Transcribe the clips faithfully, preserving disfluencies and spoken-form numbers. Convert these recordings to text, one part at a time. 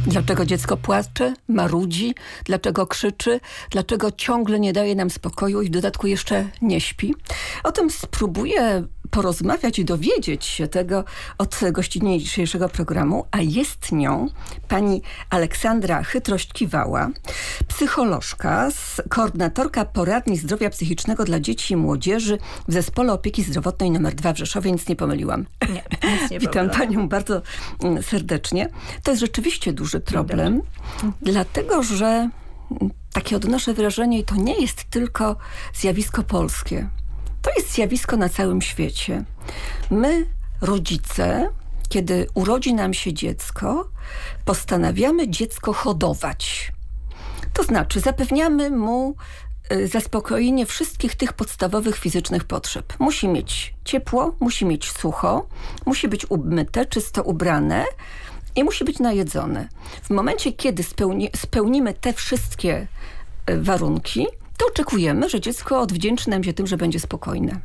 Dlaczego dziecko płacze, marudzi, dlaczego krzyczy, dlaczego ciągle nie daje nam spokoju i w dodatku jeszcze nie śpi. O tym spróbuję porozmawiać i dowiedzieć się tego od gościni dzisiejszego programu, a jest nią pani Aleksandra Chytrość-Kiwała, psycholożka, koordynatorka poradni zdrowia psychicznego dla dzieci i młodzieży w Zespole Opieki Zdrowotnej numer dwa w Rzeszowie. Nic nie pomyliłam. Nie, nic nie Witam panią bardzo serdecznie. To jest rzeczywiście duży problem, dlatego że takie odnoszę wrażenie, i to nie jest tylko zjawisko polskie. To jest zjawisko na całym świecie. My, rodzice, kiedy urodzi nam się dziecko, postanawiamy dziecko hodować. To znaczy zapewniamy mu zaspokojenie wszystkich tych podstawowych fizycznych potrzeb. Musi mieć ciepło, musi mieć sucho, musi być umyte, czysto ubrane i musi być najedzone. W momencie, kiedy spełni, spełnimy te wszystkie warunki, to oczekujemy, że dziecko odwdzięczy nam się tym, że będzie spokojne.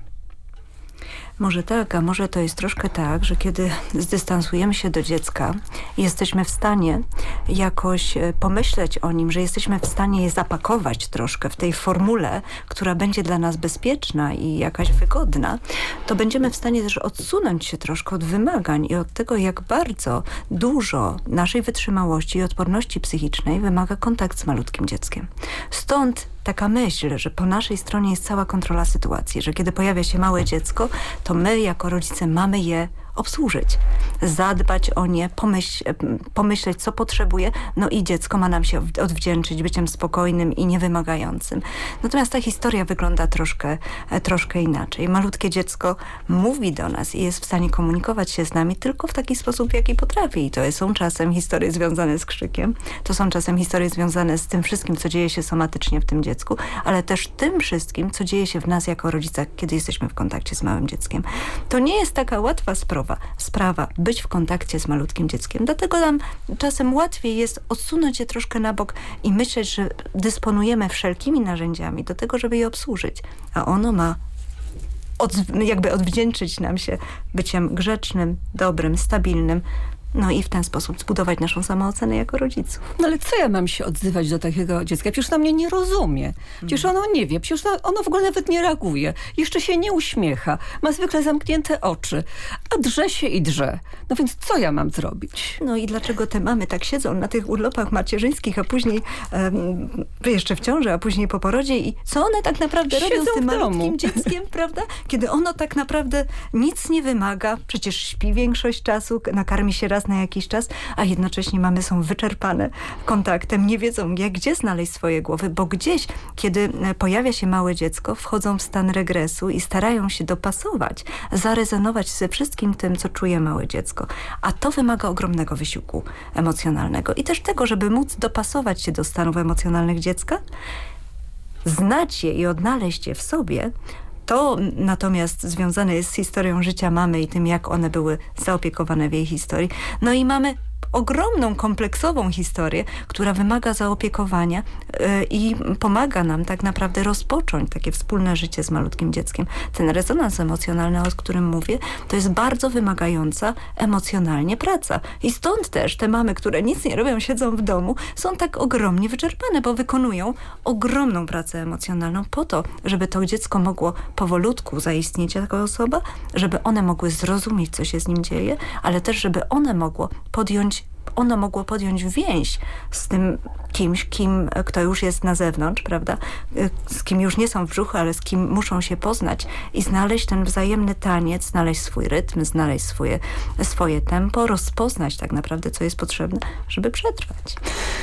Może tak, a może to jest troszkę tak, że kiedy zdystansujemy się do dziecka, jesteśmy w stanie jakoś pomyśleć o nim, że jesteśmy w stanie je zapakować troszkę w tej formule, która będzie dla nas bezpieczna i jakaś wygodna, to będziemy w stanie też odsunąć się troszkę od wymagań i od tego, jak bardzo dużo naszej wytrzymałości i odporności psychicznej wymaga kontakt z malutkim dzieckiem. Stąd taka myśl, że po naszej stronie jest cała kontrola sytuacji, że kiedy pojawia się małe dziecko, to my jako rodzice mamy je obsłużyć, zadbać o nie, pomyśl, pomyśleć, co potrzebuje, no i dziecko ma nam się odwdzięczyć byciem spokojnym i niewymagającym. Natomiast ta historia wygląda troszkę, troszkę inaczej. Malutkie dziecko mówi do nas i jest w stanie komunikować się z nami tylko w taki sposób, w jaki potrafi. I to są czasem historie związane z krzykiem, to są czasem historie związane z tym wszystkim, co dzieje się somatycznie w tym dziecku, ale też tym wszystkim, co dzieje się w nas jako rodzicach, kiedy jesteśmy w kontakcie z małym dzieckiem. To nie jest taka łatwa sprawa, sprawa być w kontakcie z malutkim dzieckiem. Dlatego nam czasem łatwiej jest odsunąć je troszkę na bok i myśleć, że dysponujemy wszelkimi narzędziami do tego, żeby je obsłużyć. A ono ma od, jakby odwdzięczyć nam się byciem grzecznym, dobrym, stabilnym, no i w ten sposób zbudować naszą samoocenę jako rodziców. No ale co ja mam się odzywać do takiego dziecka? Przecież ono mnie nie rozumie. Przecież ono nie wie. Przecież ono w ogóle nawet nie reaguje. Jeszcze się nie uśmiecha. Ma zwykle zamknięte oczy. A drze się i drze. No więc co ja mam zrobić? No i dlaczego te mamy tak siedzą na tych urlopach macierzyńskich, a później um, jeszcze w ciąży, a później po porodzie i co one tak naprawdę Siedzą robią z tym w domu. malutkim dzieckiem, prawda? Kiedy ono tak naprawdę nic nie wymaga, przecież śpi większość czasu, nakarmi się raz na jakiś czas, a jednocześnie mamy są wyczerpane kontaktem, nie wiedzą jak, gdzie znaleźć swoje głowy, bo gdzieś, kiedy pojawia się małe dziecko, wchodzą w stan regresu i starają się dopasować, zarezonować ze wszystkim tym, co czuje małe dziecko. A to wymaga ogromnego wysiłku emocjonalnego i też tego, żeby móc dopasować się do stanów emocjonalnych dziecka, znać je i odnaleźć je w sobie. To natomiast związane jest z historią życia mamy i tym, jak one były zaopiekowane w jej historii. No i mamy ogromną, kompleksową historię, która wymaga zaopiekowania yy, i pomaga nam tak naprawdę rozpocząć takie wspólne życie z malutkim dzieckiem. Ten rezonans emocjonalny, o którym mówię, to jest bardzo wymagająca emocjonalnie praca. I stąd też te mamy, które nic nie robią, siedzą w domu, są tak ogromnie wyczerpane, bo wykonują ogromną pracę emocjonalną po to, żeby to dziecko mogło powolutku zaistnieć jako osoba, żeby one mogły zrozumieć, co się z nim dzieje, ale też, żeby one mogło podjąć ono mogło podjąć więź z tym kimś, kim, kto już jest na zewnątrz, prawda? Z kim już nie są w brzuchu, ale z kim muszą się poznać i znaleźć ten wzajemny taniec, znaleźć swój rytm, znaleźć swoje, swoje tempo, rozpoznać tak naprawdę, co jest potrzebne, żeby przetrwać.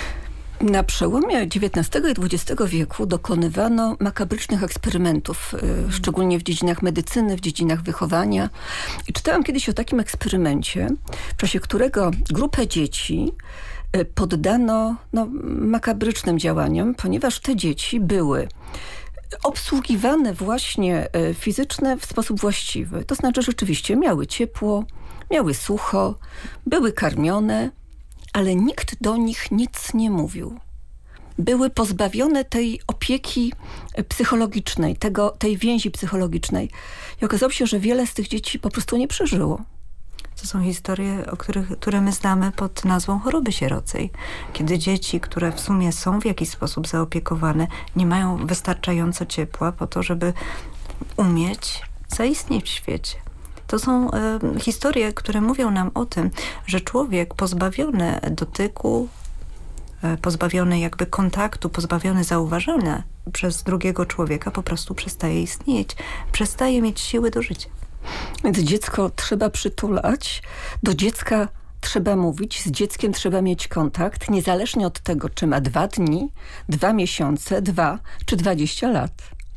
Na przełomie dziewiętnastego i dwudziestego wieku dokonywano makabrycznych eksperymentów, y, szczególnie w dziedzinach medycyny, w dziedzinach wychowania. I czytałam kiedyś o takim eksperymencie, w czasie którego grupę dzieci y, poddano no, makabrycznym działaniom, ponieważ te dzieci były obsługiwane właśnie y, fizyczne w sposób właściwy. To znaczy rzeczywiście miały ciepło, miały sucho, były karmione, ale nikt do nich nic nie mówił. Były pozbawione tej opieki psychologicznej, tego, tej więzi psychologicznej. I okazało się, że wiele z tych dzieci po prostu nie przeżyło. To są historie, o których, które my znamy pod nazwą choroby sierocej. Kiedy dzieci, które w sumie są w jakiś sposób zaopiekowane, nie mają wystarczająco ciepła po to, żeby umieć zaistnieć w świecie. To są e, historie, które mówią nam o tym, że człowiek pozbawiony dotyku, e, pozbawiony jakby kontaktu, pozbawiony zauważania przez drugiego człowieka po prostu przestaje istnieć, przestaje mieć siły do życia. Więc dziecko trzeba przytulać, do dziecka trzeba mówić, z dzieckiem trzeba mieć kontakt, niezależnie od tego, czy ma dwa dni, dwa miesiące, dwa czy dwadzieścia lat.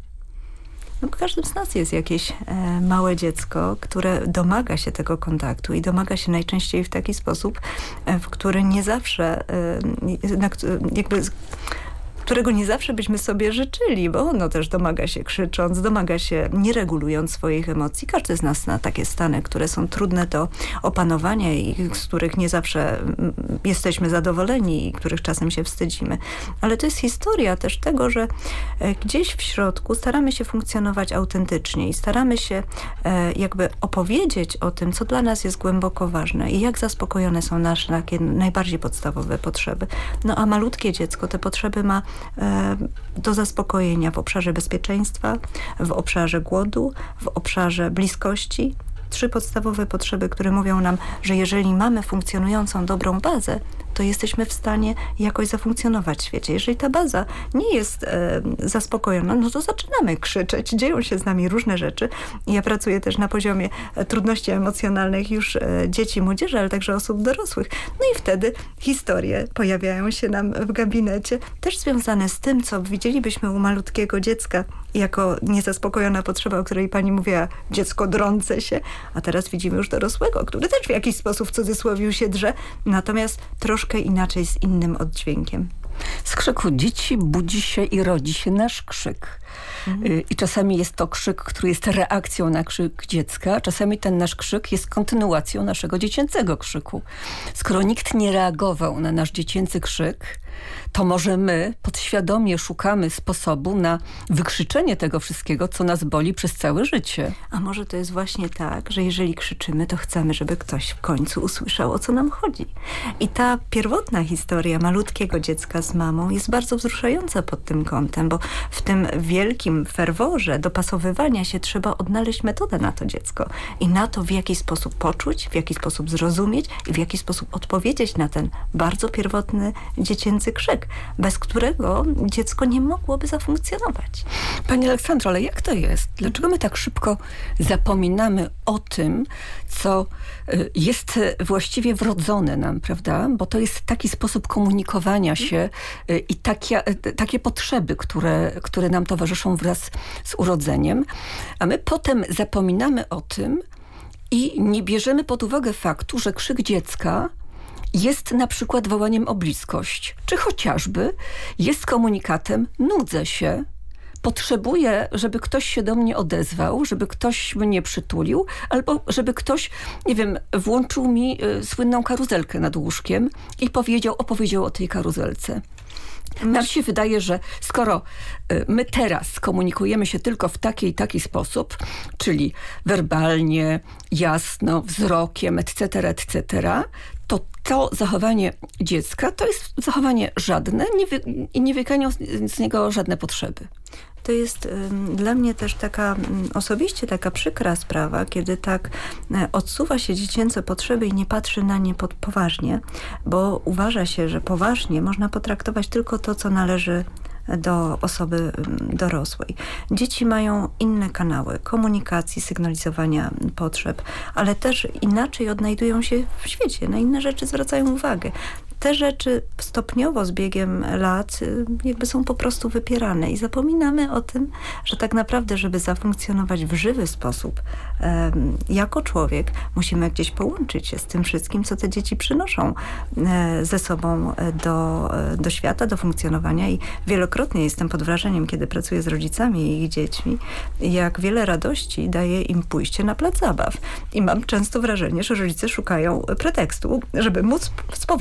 No, w każdym z nas jest jakieś e, małe dziecko, które domaga się tego kontaktu i domaga się najczęściej w taki sposób, e, w który nie zawsze, e, na, jakby którego nie zawsze byśmy sobie życzyli, bo ono też domaga się krzycząc, domaga się nie regulując swoich emocji. Każdy z nas ma takie stany, które są trudne do opanowania i z których nie zawsze jesteśmy zadowoleni i których czasem się wstydzimy. Ale to jest historia też tego, że gdzieś w środku staramy się funkcjonować autentycznie i staramy się jakby opowiedzieć o tym, co dla nas jest głęboko ważne i jak zaspokojone są nasze takie najbardziej podstawowe potrzeby. No a malutkie dziecko te potrzeby ma do zaspokojenia w obszarze bezpieczeństwa, w obszarze głodu, w obszarze bliskości. Trzy podstawowe potrzeby, które mówią nam, że jeżeli mamy funkcjonującą dobrą bazę, to jesteśmy w stanie jakoś zafunkcjonować w świecie. Jeżeli ta baza nie jest e, zaspokojona, no to zaczynamy krzyczeć, dzieją się z nami różne rzeczy. Ja pracuję też na poziomie e, trudności emocjonalnych już e, dzieci, młodzieży, ale także osób dorosłych. No i wtedy historie pojawiają się nam w gabinecie, też związane z tym, co widzielibyśmy u malutkiego dziecka jako niezaspokojona potrzeba, o której pani mówiła, dziecko drące się, a teraz widzimy już dorosłego, który też w jakiś sposób w cudzysłowie się drze, natomiast troszkę inaczej, z innym oddźwiękiem. Z krzyku dzieci budzi się i rodzi się nasz krzyk. Mhm. I czasami jest to krzyk, który jest reakcją na krzyk dziecka, czasami ten nasz krzyk jest kontynuacją naszego dziecięcego krzyku. Skoro nikt nie reagował na nasz dziecięcy krzyk, to może my podświadomie szukamy sposobu na wykrzyczenie tego wszystkiego, co nas boli przez całe życie. A może to jest właśnie tak, że jeżeli krzyczymy, to chcemy, żeby ktoś w końcu usłyszał, o co nam chodzi. I ta pierwotna historia malutkiego dziecka z mamą jest bardzo wzruszająca pod tym kątem, bo w tym wielkim ferworze dopasowywania się trzeba odnaleźć metodę na to dziecko i na to, w jaki sposób poczuć, w jaki sposób zrozumieć i w jaki sposób odpowiedzieć na ten bardzo pierwotny dziecięcy krzyk, bez którego dziecko nie mogłoby zafunkcjonować. Pani Aleksandro, ale jak to jest? Dlaczego my tak szybko zapominamy o tym, co jest właściwie wrodzone nam, prawda? Bo to jest taki sposób komunikowania się i takie, takie potrzeby, które, które nam towarzyszą wraz z urodzeniem, a my potem zapominamy o tym i nie bierzemy pod uwagę faktu, że krzyk dziecka jest na przykład wołaniem o bliskość, czy chociażby jest komunikatem nudzę się, potrzebuję, żeby ktoś się do mnie odezwał, żeby ktoś mnie przytulił, albo żeby ktoś, nie wiem, włączył mi y, słynną karuzelkę nad łóżkiem i powiedział, opowiedział o tej karuzelce. Nam się wydaje, że skoro y, my teraz komunikujemy się tylko w taki i taki sposób, czyli werbalnie, jasno, wzrokiem, et cetera, et cetera, to to zachowanie dziecka to jest zachowanie żadne i nie wynikają z, z niego żadne potrzeby. To jest y, dla mnie też taka, y, osobiście taka przykra sprawa, kiedy tak y, odsuwa się dziecięce potrzeby i nie patrzy na nie pod, poważnie, bo uważa się, że poważnie można potraktować tylko to, co należy do osoby dorosłej. Dzieci mają inne kanały komunikacji, sygnalizowania potrzeb, ale też inaczej odnajdują się w świecie, na inne rzeczy zwracają uwagę. Te rzeczy stopniowo z biegiem lat jakby są po prostu wypierane i zapominamy o tym, że tak naprawdę, żeby zafunkcjonować w żywy sposób um, jako człowiek, musimy gdzieś połączyć się z tym wszystkim, co te dzieci przynoszą e, ze sobą do, do świata, do funkcjonowania i wielokrotnie jestem pod wrażeniem, kiedy pracuję z rodzicami i ich dziećmi, jak wiele radości daje im pójście na plac zabaw. I mam często wrażenie, że rodzice szukają pretekstu, żeby móc z powrotem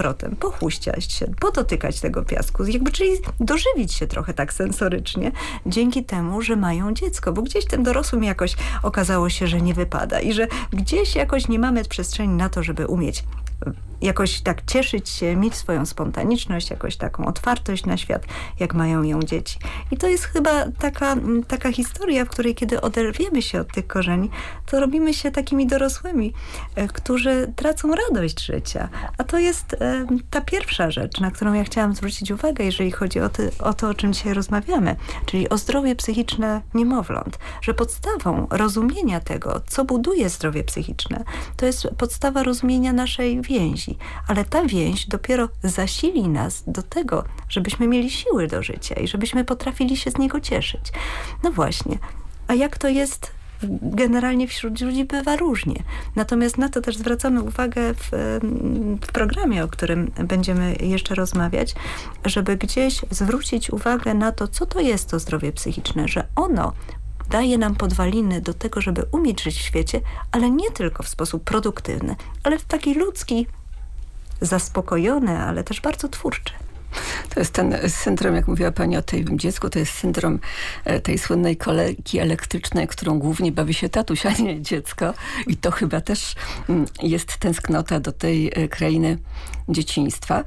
pochuściać się, podotykać tego piasku, jakby czyli dożywić się trochę tak sensorycznie, dzięki temu, że mają dziecko, bo gdzieś tym dorosłym jakoś okazało się, że nie wypada i że gdzieś jakoś nie mamy przestrzeni na to, żeby umieć jakoś tak cieszyć się, mieć swoją spontaniczność, jakoś taką otwartość na świat, jak mają ją dzieci. I to jest chyba taka, taka historia, w której kiedy oderwiemy się od tych korzeni, to robimy się takimi dorosłymi, którzy tracą radość życia. A to jest e, ta pierwsza rzecz, na którą ja chciałam zwrócić uwagę, jeżeli chodzi o, ty, o to, o czym dzisiaj rozmawiamy, czyli o zdrowie psychiczne niemowląt. Że podstawą rozumienia tego, co buduje zdrowie psychiczne, to jest podstawa rozumienia naszej więzi. Ale ta więź dopiero zasili nas do tego, żebyśmy mieli siły do życia i żebyśmy potrafili się z niego cieszyć. No właśnie. A jak to jest generalnie wśród ludzi, bywa różnie. Natomiast na to też zwracamy uwagę w, w programie, o którym będziemy jeszcze rozmawiać, żeby gdzieś zwrócić uwagę na to, co to jest to zdrowie psychiczne, że ono daje nam podwaliny do tego, żeby umieć żyć w świecie, ale nie tylko w sposób produktywny, ale w taki ludzki, zaspokojony, ale też bardzo twórczy. To jest ten syndrom, jak mówiła pani o tym dziecku, to jest syndrom tej słynnej kolejki elektrycznej, którą głównie bawi się tatuś, a nie dziecko. I to chyba też jest tęsknota do tej krainy dzieciństwa.